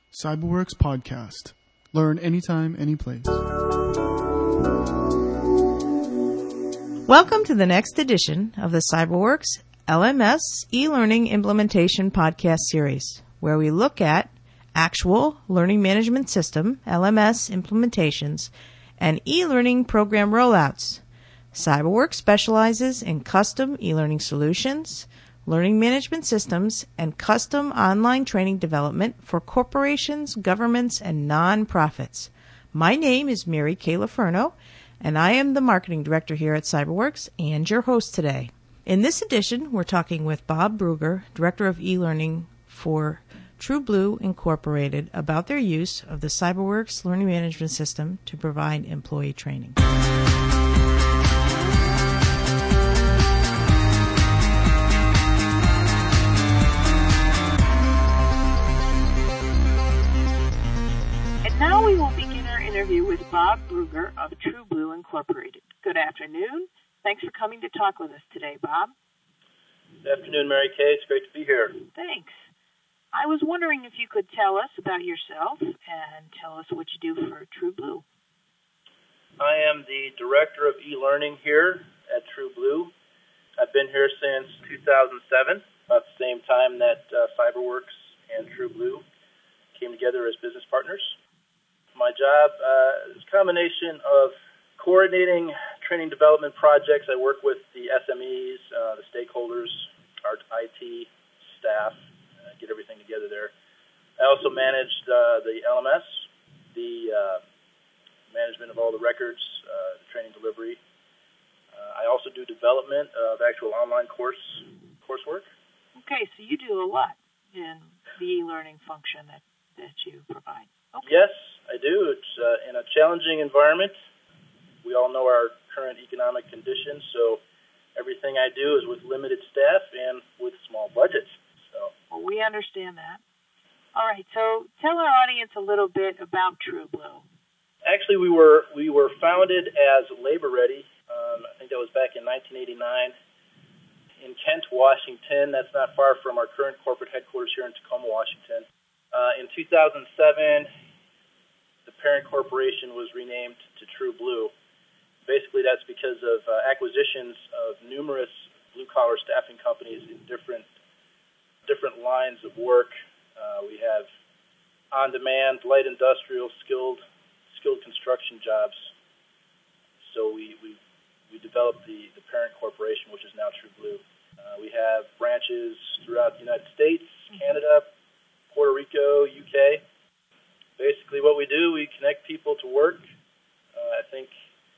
CyberWorks Podcast. Learn anytime, anyplace. Welcome to the next edition of the CyberWorks LMS e-learning implementation podcast series, where we look at actual learning management system, LMS implementations, and e-learning program rollouts. CyberWorks specializes in custom e-learning solutions, learning management systems, and custom online training development for corporations, governments, and nonprofits. My name is Mary Kay Laferno, and I am the marketing director here at CyberWorks and your host today. In this edition, we're talking with Bob Brugger, director of e-learning for TrueBlue Incorporated, about their use of the CyberWorks learning management system to provide employee training. Now we will begin our interview with Bob Brugger of TrueBlue Incorporated. Good afternoon. Thanks for coming to talk with us today, Bob. Good afternoon, Mary Kay. It's great to be here. Thanks. I was wondering if you could tell us about yourself and tell us what you do for TrueBlue. I am the director of e-learning here at TrueBlue. I've been here since 2007, about the same time that CyberWorks and TrueBlue came together as business partners. My job is a combination of coordinating training development projects. I work with the SMEs, the stakeholders, our IT staff, get everything together there. I also manage the LMS, the management of all the records, the training delivery. I also do development of actual online coursework. Okay, so you do a lot in the e-learning function that you provide. Okay. Yes, I do. It's in a challenging environment. We all know our current economic conditions, so everything I do is with limited staff and with small budgets. Well, we understand that. All right, so tell our audience a little bit about TrueBlue. Actually, we were founded as Labor Ready. I think that was back in 1989 in Kent, Washington. That's not far from our current corporate headquarters here in Tacoma, Washington. In 2007, the parent corporation was renamed to TrueBlue. Basically, that's because of acquisitions of numerous blue-collar staffing companies in different lines of work. We have on-demand, light industrial, skilled construction jobs. So we developed the parent corporation, which is now TrueBlue. We have branches throughout the United States, Canada, Puerto Rico, UK. Basically, what we do, we connect people to work. I think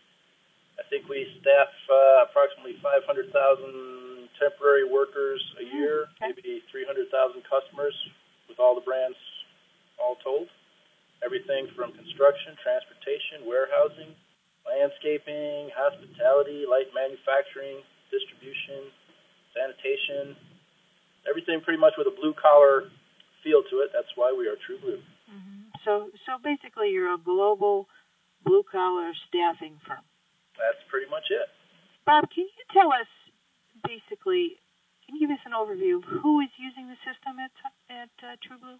we staff approximately 500,000 temporary workers a year, maybe 300,000 customers with all the brands all told. Everything from construction, transportation, warehousing, landscaping, hospitality, light manufacturing, distribution, sanitation, everything pretty much with a blue-collar feel to it. That's why we are TrueBlue. Mm-hmm. So basically you're a global blue-collar staffing firm. That's pretty much it. Bob, can you tell us, basically, can you give us an overview of who is using the system at TrueBlue?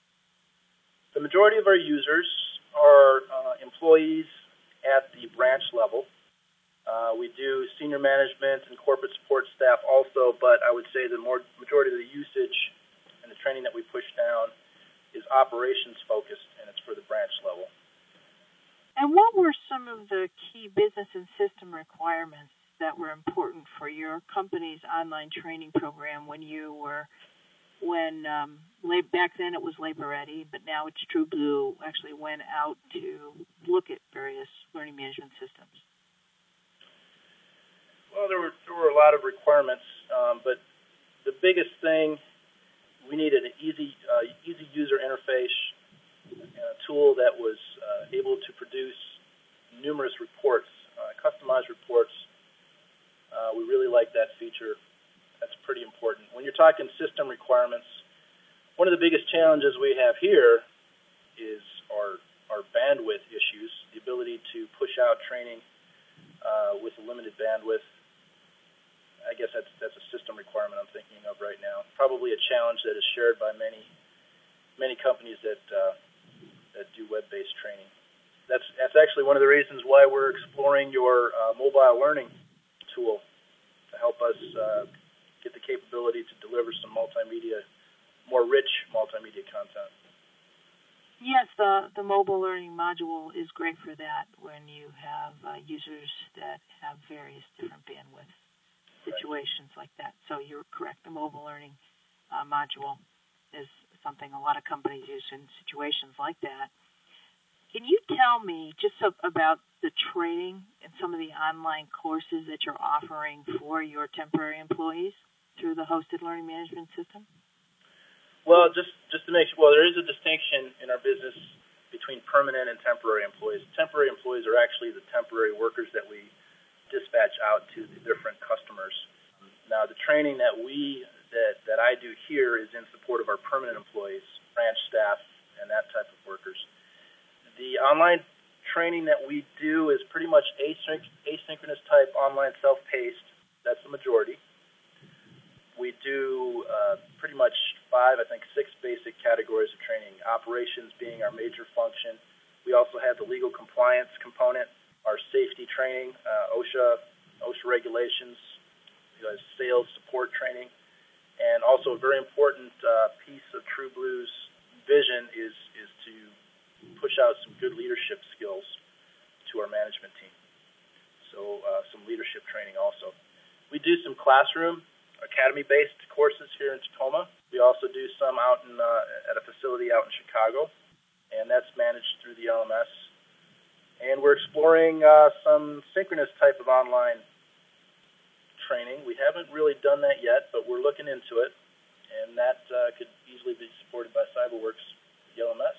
The majority of our users are employees at the branch level. We do senior management and corporate support staff also, but I would say the majority of the usage and the training that we push down is operations focused, and it's for the branch level. And what were some of the key business and system requirements that were important for your company's online training program back then it was Labor Ready, but now it's TrueBlue, actually went out to look at various learning management systems? Well, there were a lot of requirements, but the biggest thing, we needed an easy user interface, a tool that was able to produce numerous reports, customized reports. We really like that feature. That's pretty important. When you're talking system requirements, one of the biggest challenges we have here is our bandwidth issues, the ability to push out training with a limited bandwidth. I guess that's a system requirement I'm thinking of right now. Probably a challenge that is shared by many many companies that do web-based training. That's actually one of the reasons why we're exploring your mobile learning tool to help us get the capability to deliver some more rich multimedia content. Yes, the mobile learning module is great for that when you have users that have various different bandwidth situations like that. So you're correct. The mobile learning module is something a lot of companies use in situations like that. Can you tell me just about the training and some of the online courses that you're offering for your temporary employees through the hosted learning management system? Well, just to make sure, there is a distinction in our business between permanent and temporary employees. Temporary employees are actually the temporary workers that we dispatch out to the different customers. Now, the training that I do here is in support of our permanent employees, branch staff, and that type of workers. The online training that we do is pretty much asynchronous type online self-paced. That's the majority. We do pretty much 6 basic categories of training, operations being our major function. We also have the legal compliance component, our safety training, OSHA regulations, sales support training, and also a very important piece of TrueBlue's vision is to push out some good leadership skills to our management team. So some leadership training also. We do some classroom academy-based courses here in Tacoma. We also do some out at a facility out in Chicago, and that's managed through the LMS. And we're exploring some synchronous type of online training. We haven't really done that yet, but we're looking into it, and that could easily be supported by CyberWorks, the LMS.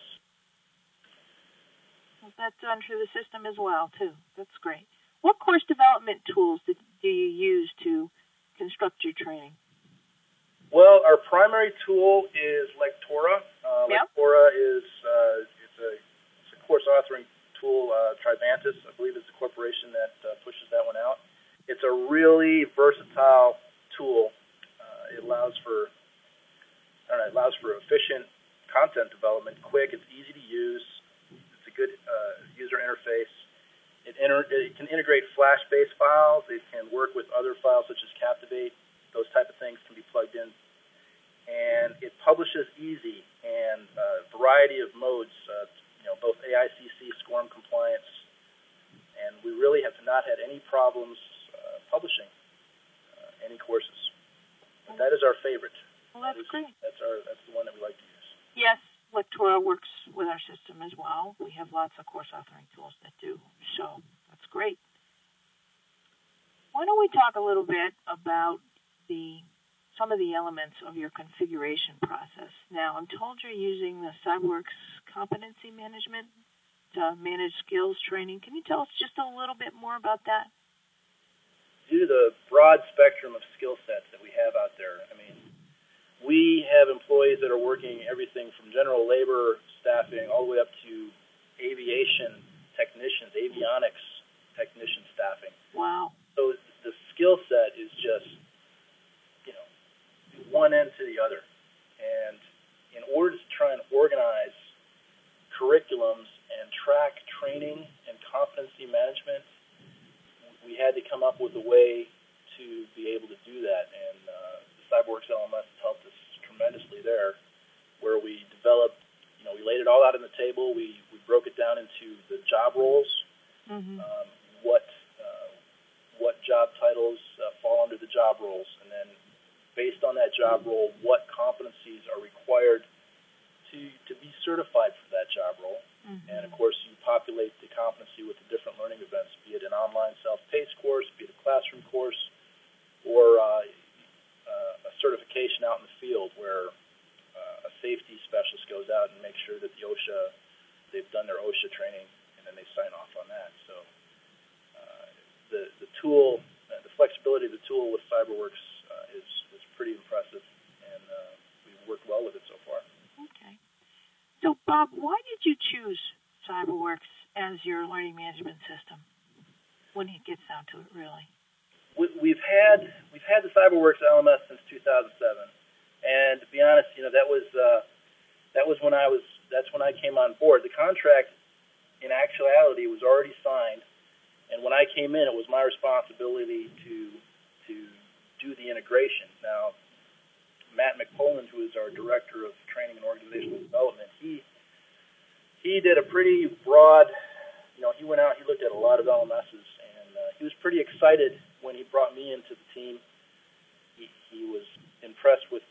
That's done through the system as well, too. That's great. What course development tools do you use to construct your training? Well, our primary tool is Lectora. Yep. Lectora is it's a course authoring tool. Trivantis, I believe, is the corporation that pushes that one out. It's a really versatile tool. It allows for efficient content development, quick. It's easy to use. It's a good user interface. It can integrate Flash-based files. It can work with other files such as Captivate. Those type of things can be plugged in. And it publishes easy and a variety of modes, both AICC, SCORM compliance. And we really have not had any problems publishing any courses. But that is our favorite. Well, that's great. That's the one that we like to use. Yes, Lectora works with our system as well. We have lots of course authoring tools that do, so that's great. Why don't we talk a little bit about some of the elements of your configuration process. Now, I'm told you're using the CyberWorks competency management to manage skills training. Can you tell us just a little bit more about that? Due to the broad spectrum of skill sets that we have out there, we have employees that are working everything from general labor staffing all the way up to aviation technicians, avionics technician staffing. Wow. So the skill set is just, one end to the other. And in order to try and organize curriculums and track training and competency management, we had to come up with a way to be able to do that. And the CyberWorks LMS has helped us tremendously there, where we developed, we laid it all out on the table. We broke it down into the job roles, what job titles fall under the job roles, and then based on that job role, what competencies are required to be certified for that job role. And, of course, you populate the competency with the different learning events, be it an online self-paced course, be it a classroom course, or a certification out in the field where a safety specialist goes out and makes sure that they've done their OSHA training, and then they sign off on that. So the tool, the flexibility of the tool with CyberWorks is pretty impressive, and we've worked well with it so far. Okay. So, Bob, why did you choose CyberWorks as your learning management system when it gets down to it, really? We've had the CyberWorks LMS since 2007, and to be honest, that was that's when I came on board. The contract, in actuality, was already signed, and when I came in, it was my responsibility to do the integration. Now, Matt McPoland, who is our Director of Training and Organizational Development, he did a pretty broad, he went out, he looked at a lot of LMSs, and he was pretty excited when he brought me into the team. He was impressed with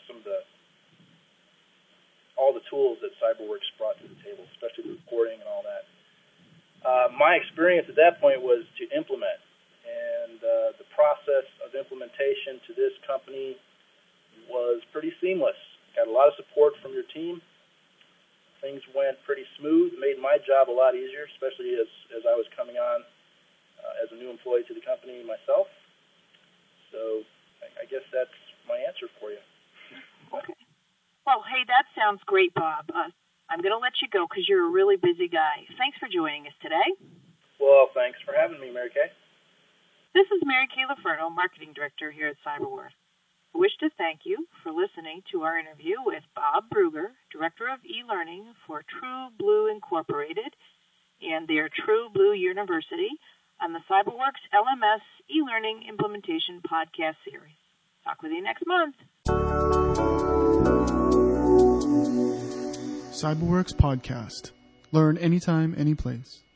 all the tools that CyberWorks brought to the table, especially the reporting and all that. My experience at that point was to implement, and the process of implementation to this company was pretty seamless. Got a lot of support from your team. Things went pretty smooth, made my job a lot easier, especially as I was coming on as a new employee to the company myself. So I guess that's my answer for you. Okay. Well, hey, that sounds great, Bob. I'm going to let you go because you're a really busy guy. Thanks for joining us today. Well, thanks for having me, Mary Kay. This is Mary Kay Laferno, Marketing Director here at CyberWorks. I wish to thank you for listening to our interview with Bob Brugger, Director of E-Learning for True Blue Incorporated and their True Blue University on the CyberWorks LMS E-Learning Implementation Podcast Series. Talk with you next month. CyberWorks Podcast. Learn anytime, any place.